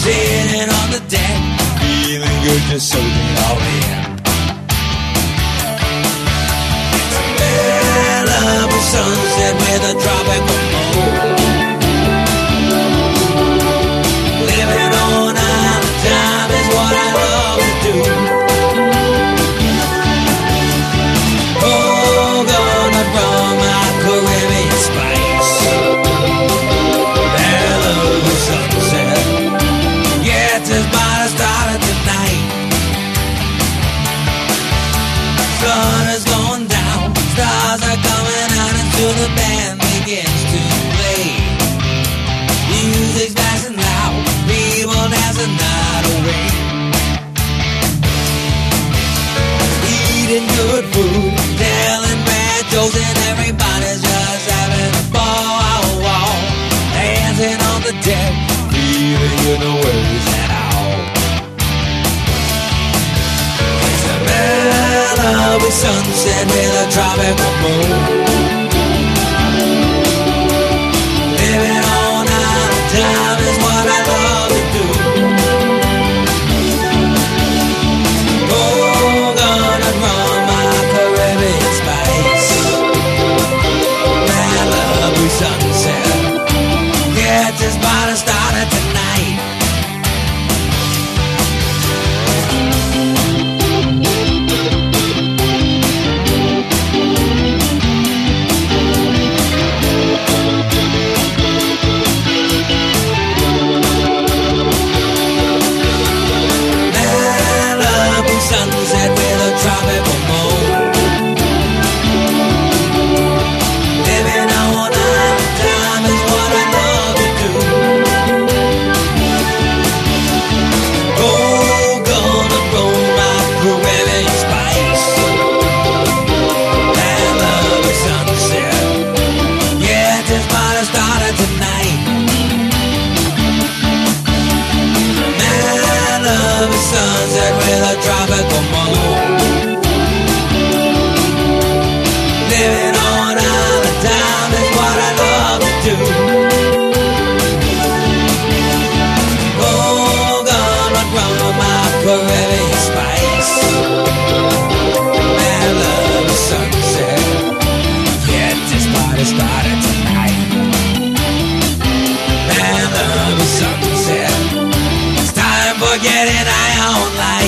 sitting on the deck, feeling good, just soaking it all in. It's a Malibu sunset with a tropical moon. Living on island time is what I love to do. Oh, gonna run my Caribbean spice. Malibu sunset, yeah, this party started tonight. Sun is going down, stars are coming out until the band begins to play. Music's nice and loud, people dance the night away. Eating good food, telling bad jokes, and everybody's just having a ball. Dancing on the deck, feeling good, no worries at all. It's a Malibu sunset with a tropical moon. Living on island time is what I love to do. Oh, gonna run my Caribbean spice. Malibu sunset, get this party started tonight. Malibu sunset with a tropical moon. Living on island time is what I love to do. Oh, gonna roll my Caribbean spice. Malibu sunset, yeah, this party started tonight. Malibu sunset with a tropical moon. Living on island time is what I love to do. Oh, gonna run my Caribbean spice. Malibu sunset, yeah, this party started tonight. Malibu sunset, it's time for getting high on life.